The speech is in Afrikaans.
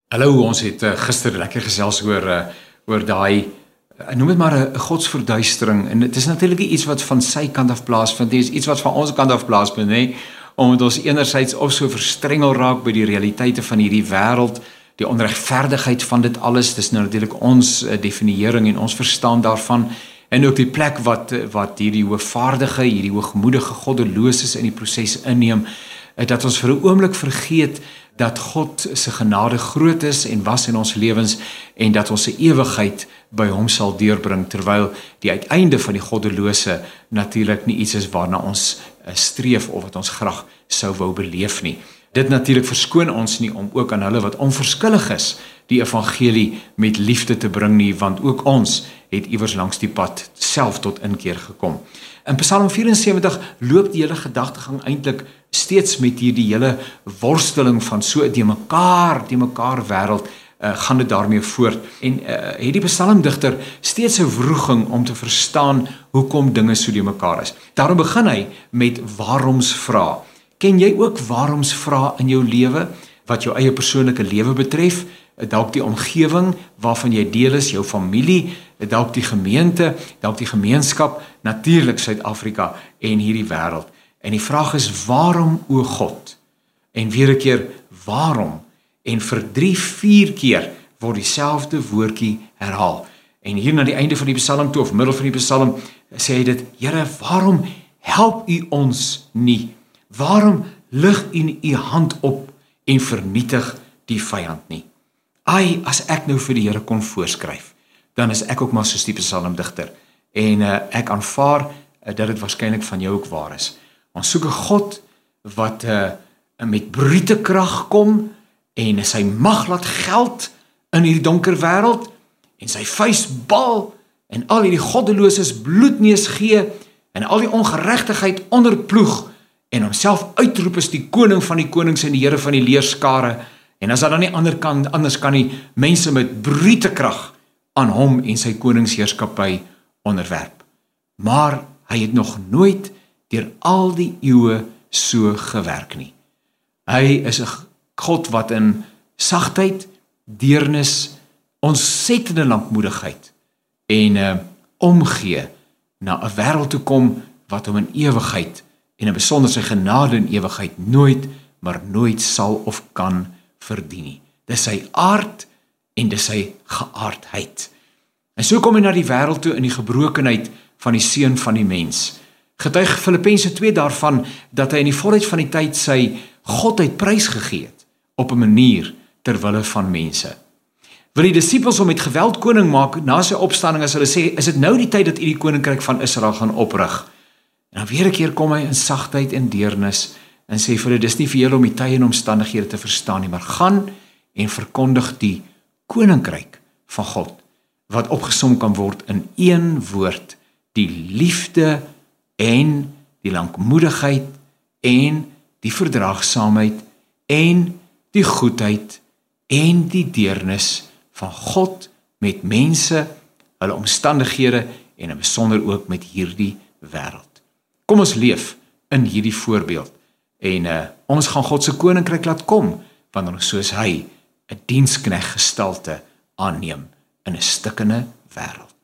Hallo, ons het gister lekker gesels oor daai, noem dit maar 'n godsverduistering, en dit is natuurlik iets wat van sy kant af plaasvind, dit is iets wat van ons kant af plaasvind, hè, omdat ons enerzijds of so verstrengel raak by die realiteite van hierdie wêreld, die onregverdigheid van dit alles, dis nou natuurlik ons definiering en ons verstaan daarvan, en ook die plek wat hierdie hoogvaardige, hierdie hoogmoedige goddeloses in die proses inneem, dat ons vir 'n oomblik vergeet dat God se genade groot is en was in ons lewens en dat ons se ewigheid by hom sal deurbring, terwyl die uiteinde van die goddelose natuurlik nie iets is waarna ons streef of wat ons graag sou wou beleef nie. Dit natuurlik verskoon ons nie om ook aan hulle wat onverskillig is, die evangelie met liefde te bring nie, want ook ons het iewers langs die pad self tot inkeer gekom. In Psalm 74 loop die hele gedagtegang eintlik steeds met hierdie hele worsteling van so die mekaar wêreld, gaan dit daarmee voort. En het die psalmdigter steeds 'n wroging om te verstaan hoekom dinge so die mekaar is. Daarom begin hy met waaromsvrae. Ken jy ook waaromsvrae in jou lewe, wat jou eie persoonlike lewe betref? Dalk die omgewing waarvan jy deel is, jou familie, dalk die gemeente, dalk die gemeenskap, natuurlik Suid-Afrika en hierdie wêreld. En die vraag is, waarom o God? En weer 'n keer, waarom? En vir 3-4 keer word dieselfde woordjie herhaal. En hier na die einde van die Psalm toe, of middel van die Psalm, sê hy dit, Here, waarom help u ons nie? Waarom lig u nie u hand op en vernietig die vyand nie? Ai, as ek nou vir die Here kon voorskryf, dan is ek ook maar soos die psalmdigter. En ek aanvaar dat dit waarskynlik van jou ook waar is. Ons soek 'n God wat met brute krag kom en sy mag laat geld in hierdie donker wêreld en sy vuis bal en al hierdie goddeloses bloedneus gee en al die ongeregtigheid onderploeg en homself uitroep as die koning van die konings en die Here van die leerskare. En as daar dan nie anders kan nie, mense met brute krag aan hom en sy koningsheerskappy onderwerp. Maar hy het nog nooit deur al die eeue so gewerk nie. Hy is 'n God wat in sagtheid, deernis, ontsettende lankmoedigheid en omgee na 'n wêreld toe kom wat hom in ewigheid en in besonder sy genade in ewigheid nooit, maar nooit sal of kan verdien nie. Dis sy aard en dis sy geaardheid. En so kom hy na die wêreld toe in die gebrokenheid van die seun van die mens. Getuig Filippense 2 daarvan dat hy in die volheid van die tyd sy godheid prysgegee het op 'n manier ter wille van mense. Wil die disippels hom met geweld koning maak na sy opstanding, as hulle sê, is dit nou die tyd dat u die koninkryk van Israel gaan oprig? En dan weer 'n keer kom hy in sagtheid en deernis en sê vir hulle, dis nie vir julle om die tye en omstandighede te verstaan nie, maar gaan en verkondig die koninkryk van God, wat opgesom kan word in een woord, die liefde en die lankmoedigheid en die verdraagsaamheid en die goedheid en die deernis van God met mense, hulle omstandighede en in besonder ook met hierdie wêreld. Kom ons leef in hierdie voorbeeld en ons gaan God se koninkryk laat kom, wanneer ons soos hy 'n dienskneg gestalte aanneem in 'n stikkende wêreld.